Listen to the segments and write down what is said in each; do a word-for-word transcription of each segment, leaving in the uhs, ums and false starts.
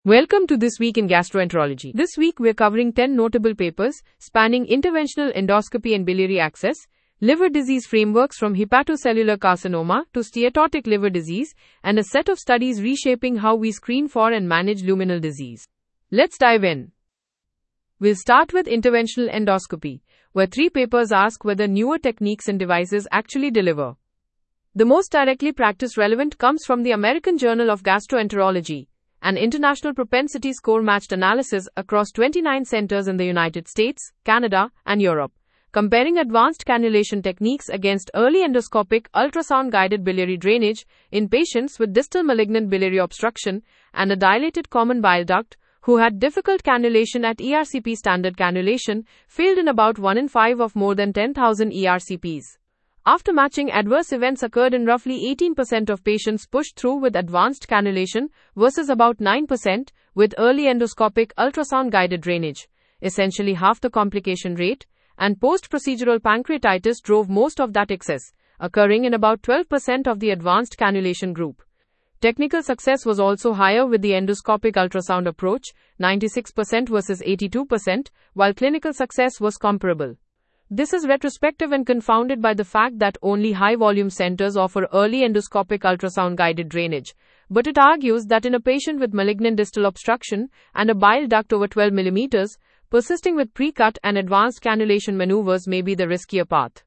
Welcome to This Week in Gastroenterology. This week we're covering ten notable papers spanning interventional endoscopy and biliary access, liver disease frameworks from hepatocellular carcinoma to steatotic liver disease, and a set of studies reshaping how we screen for and manage luminal disease. Let's dive in. We'll start with interventional endoscopy, where three papers ask whether newer techniques and devices actually deliver. The most directly practice-relevant comes from the American Journal of Gastroenterology, an international propensity score matched analysis across twenty-nine centers in the United States, Canada, and Europe, comparing advanced cannulation techniques against early endoscopic ultrasound-guided biliary drainage in patients with distal malignant biliary obstruction and a dilated common bile duct who had difficult cannulation at E R C P. Standard cannulation failed in about one in five of more than ten thousand E R C Ps. After matching, adverse events occurred in roughly eighteen percent of patients pushed through with advanced cannulation versus about nine percent with early endoscopic ultrasound-guided drainage, essentially half the complication rate, and post-procedural pancreatitis drove most of that excess, occurring in about twelve percent of the advanced cannulation group. Technical success was also higher with the endoscopic ultrasound approach, ninety-six percent versus eighty-two percent, while clinical success was comparable. This is retrospective and confounded by the fact that only high-volume centers offer early endoscopic ultrasound-guided drainage, but it argues that in a patient with malignant distal obstruction and a bile duct over twelve millimeters, persisting with pre-cut and advanced cannulation maneuvers may be the riskier path.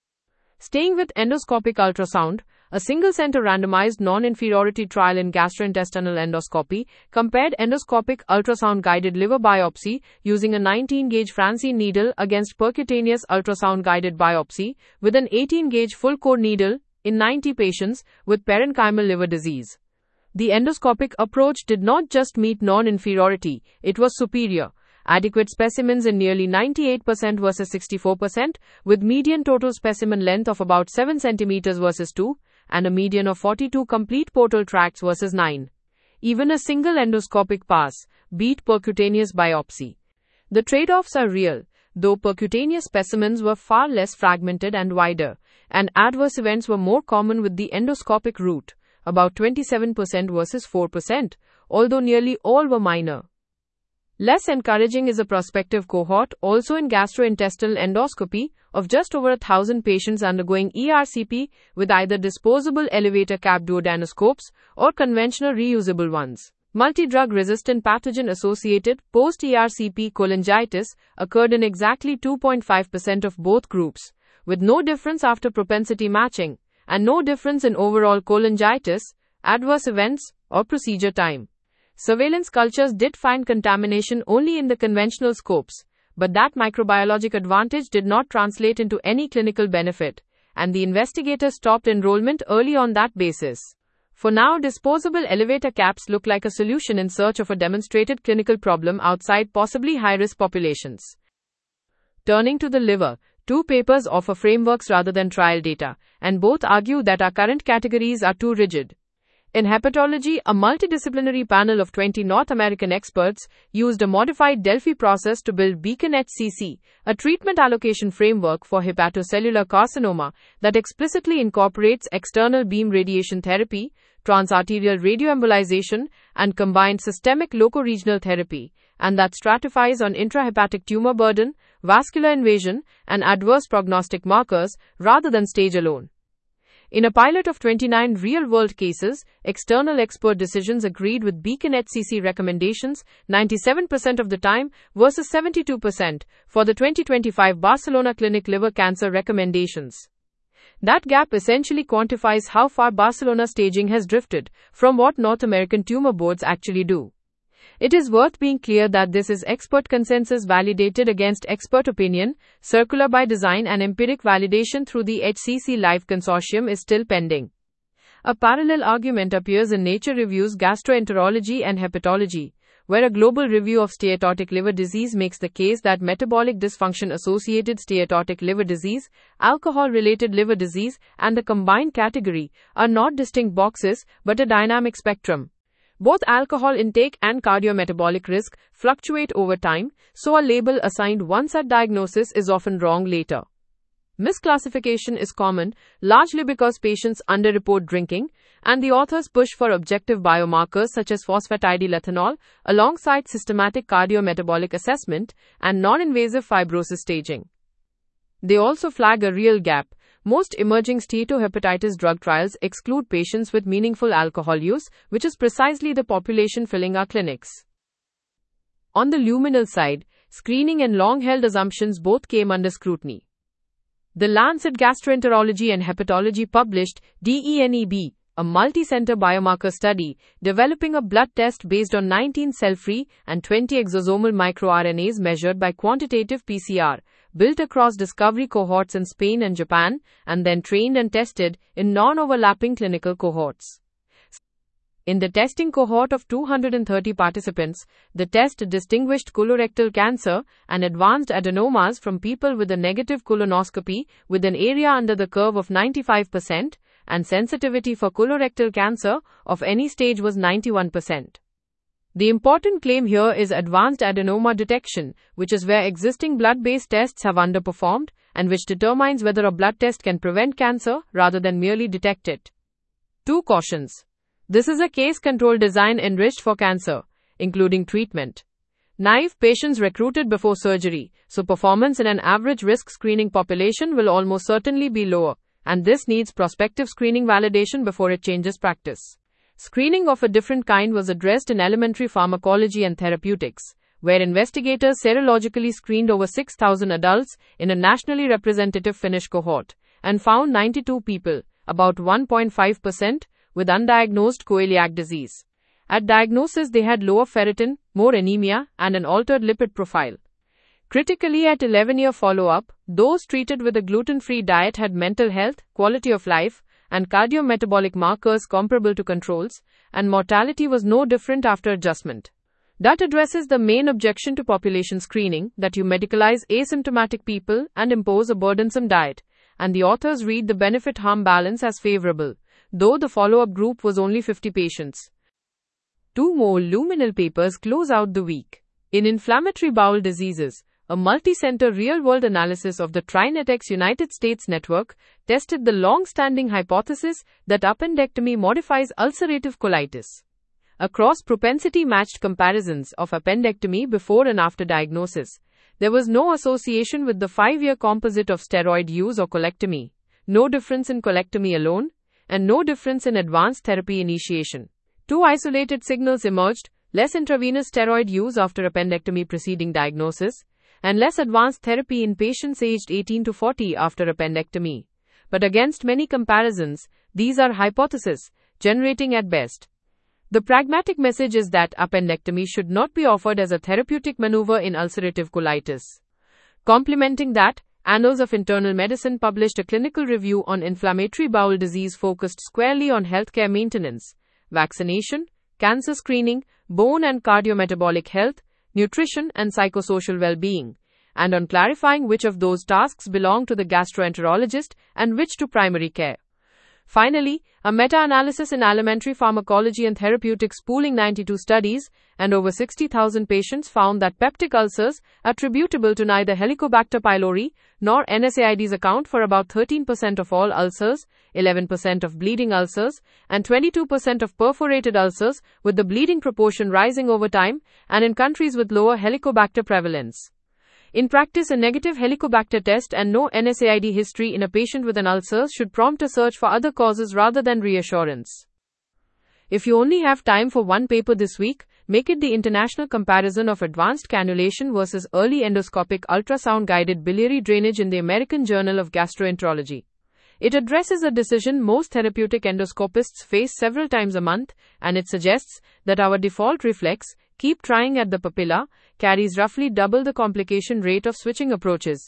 Staying with endoscopic ultrasound, a single-center randomized non-inferiority trial in gastrointestinal endoscopy compared endoscopic ultrasound-guided liver biopsy using a nineteen gauge Francine needle against percutaneous ultrasound-guided biopsy with an eighteen gauge full-core needle in ninety patients with parenchymal liver disease. The endoscopic approach did not just meet non-inferiority, it was superior. Adequate specimens in nearly ninety-eight percent versus sixty-four percent, with median total specimen length of about seven centimeters versus two, and a median of forty-two complete portal tracts versus nine. Even a single endoscopic pass beat percutaneous biopsy. The trade-offs are real, though percutaneous specimens were far less fragmented and wider, and adverse events were more common with the endoscopic route, about twenty-seven percent versus four percent, although nearly all were minor. Less encouraging is a prospective cohort, also in gastrointestinal endoscopy, of just over a thousand patients undergoing E R C P with either disposable elevator cap duodenoscopes or conventional reusable ones. Multi-drug resistant pathogen-associated post-E R C P cholangitis occurred in exactly two point five percent of both groups, with no difference after propensity matching, and no difference in overall cholangitis, adverse events, or procedure time. Surveillance cultures did find contamination only in the conventional scopes, but that microbiologic advantage did not translate into any clinical benefit, and the investigators stopped enrollment early on that basis. For now, disposable elevator caps look like a solution in search of a demonstrated clinical problem outside possibly high-risk populations. Turning to the liver, two papers offer frameworks rather than trial data, and both argue that our current categories are too rigid. In hepatology, a multidisciplinary panel of twenty North American experts used a modified Delphi process to build Beacon H C C, a treatment allocation framework for hepatocellular carcinoma that explicitly incorporates external beam radiation therapy, transarterial radioembolization, and combined systemic locoregional therapy, and that stratifies on intrahepatic tumor burden, vascular invasion, and adverse prognostic markers, rather than stage alone. In a pilot of twenty-nine real-world cases, external expert decisions agreed with Beacon H C C recommendations ninety-seven percent of the time versus seventy-two percent for the twenty twenty-five Barcelona Clinic liver cancer recommendations. That gap essentially quantifies how far Barcelona staging has drifted from what North American tumor boards actually do. It is worth being clear that this is expert consensus validated against expert opinion, circular by design, and empiric validation through the H C C Live Consortium is still pending. A parallel argument appears in Nature Reviews Gastroenterology and Hepatology, where a global review of steatotic liver disease makes the case that metabolic dysfunction-associated steatotic liver disease, alcohol-related liver disease, and the combined category are not distinct boxes, but a dynamic spectrum. Both alcohol intake and cardiometabolic risk fluctuate over time, so a label assigned once at diagnosis is often wrong later. Misclassification is common, largely because patients underreport drinking, and the authors push for objective biomarkers such as phosphatidylethanol, alongside systematic cardiometabolic assessment and non-invasive fibrosis staging. They also flag a real gap. Most emerging steatohepatitis drug trials exclude patients with meaningful alcohol use, which is precisely the population filling our clinics. On the luminal side, screening and long-held assumptions both came under scrutiny. The Lancet Gastroenterology and Hepatology published D E N E B, a multi-center biomarker study developing a blood test based on nineteen cell-free and twenty exosomal microRNAs measured by quantitative P C R, built across discovery cohorts in Spain and Japan, and then trained and tested in non-overlapping clinical cohorts. In the testing cohort of two hundred thirty participants, the test distinguished colorectal cancer and advanced adenomas from people with a negative colonoscopy with an area under the curve of ninety-five percent, and sensitivity for colorectal cancer of any stage was ninety-one percent. The important claim here is advanced adenoma detection, which is where existing blood-based tests have underperformed, and which determines whether a blood test can prevent cancer rather than merely detect it. Two cautions. This is a case-control design enriched for cancer, including treatment. Naive patients recruited before surgery, so performance in an average risk screening population will almost certainly be lower, and this needs prospective screening validation before it changes practice. Screening of a different kind was addressed in elementary pharmacology and therapeutics, where investigators serologically screened over six thousand adults in a nationally representative Finnish cohort, and found ninety-two people, about one point five percent, with undiagnosed coeliac disease. At diagnosis, they had lower ferritin, more anemia, and an altered lipid profile. Critically, at eleven-year follow-up, those treated with a gluten-free diet had mental health, quality of life, and cardiometabolic markers comparable to controls, and mortality was no different after adjustment. That addresses the main objection to population screening, that you medicalize asymptomatic people and impose a burdensome diet, and the authors read the benefit-harm balance as favorable, though the follow-up group was only fifty patients. Two more luminal papers close out the week. In inflammatory bowel diseases, a multi-center real-world analysis of the TriNetX United States network tested the long-standing hypothesis that appendectomy modifies ulcerative colitis. Across propensity-matched comparisons of appendectomy before and after diagnosis, there was no association with the five-year composite of steroid use or colectomy, no difference in colectomy alone, and no difference in advanced therapy initiation. Two isolated signals emerged: less intravenous steroid use after appendectomy preceding diagnosis, and less advanced therapy in patients aged eighteen to forty after appendectomy. But against many comparisons, these are hypotheses, generating at best. The pragmatic message is that appendectomy should not be offered as a therapeutic maneuver in ulcerative colitis. Complementing that, Annals of Internal Medicine published a clinical review on inflammatory bowel disease focused squarely on healthcare maintenance, vaccination, cancer screening, bone and cardiometabolic health, nutrition, and psychosocial well-being, and on clarifying which of those tasks belong to the gastroenterologist and which to primary care. Finally, a meta-analysis in alimentary pharmacology and therapeutics pooling ninety-two studies and over sixty thousand patients found that peptic ulcers, attributable to neither Helicobacter pylori nor N SAIDs, account for about thirteen percent of all ulcers, eleven percent of bleeding ulcers, and twenty-two percent of perforated ulcers, with the bleeding proportion rising over time, and in countries with lower Helicobacter prevalence. In practice, a negative Helicobacter test and no N SAID history in a patient with an ulcer should prompt a search for other causes rather than reassurance. If you only have time for one paper this week, make it the International Comparison of Advanced Cannulation versus Early Endoscopic Ultrasound-Guided Biliary Drainage in the American Journal of Gastroenterology. It addresses a decision most therapeutic endoscopists face several times a month, and it suggests that our default reflex, keep trying at the papilla, carries roughly double the complication rate of switching approaches.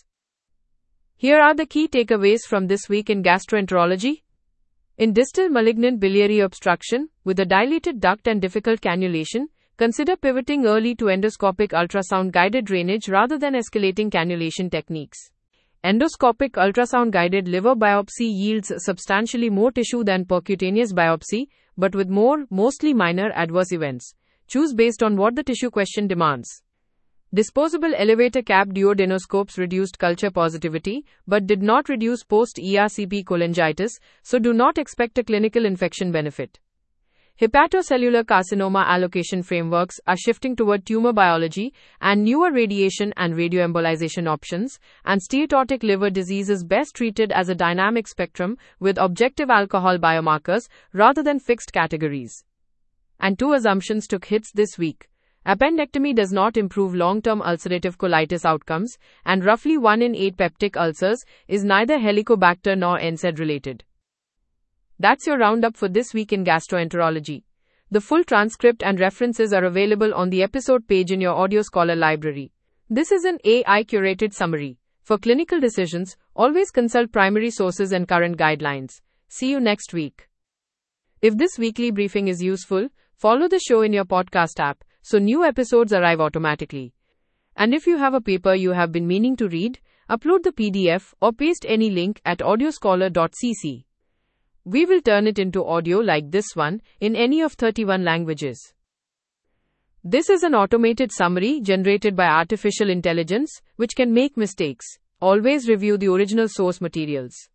Here are the key takeaways from this week in gastroenterology. In distal malignant biliary obstruction, with a dilated duct and difficult cannulation, consider pivoting early to endoscopic ultrasound-guided drainage rather than escalating cannulation techniques. Endoscopic ultrasound-guided liver biopsy yields substantially more tissue than percutaneous biopsy, but with more, mostly minor, adverse events. Choose based on what the tissue question demands. Disposable elevator cap duodenoscopes reduced culture positivity, but did not reduce post-E R C P cholangitis, so do not expect a clinical infection benefit. Hepatocellular carcinoma allocation frameworks are shifting toward tumor biology and newer radiation and radioembolization options, and steatotic liver disease is best treated as a dynamic spectrum with objective alcohol biomarkers rather than fixed categories. And two assumptions took hits this week. Appendectomy does not improve long-term ulcerative colitis outcomes, and roughly one in eight peptic ulcers is neither Helicobacter nor N SAID related. That's your roundup for this week in gastroenterology. The full transcript and references are available on the episode page in your Audio Scholar library. This is an A I-curated summary. For clinical decisions, always consult primary sources and current guidelines. See you next week. If this weekly briefing is useful, follow the show in your podcast app so new episodes arrive automatically. And if you have a paper you have been meaning to read, upload the P D F or paste any link at audio scholar dot c c. We will turn it into audio like this one in any of thirty-one languages. This is an automated summary generated by artificial intelligence, which can make mistakes. Always review the original source materials.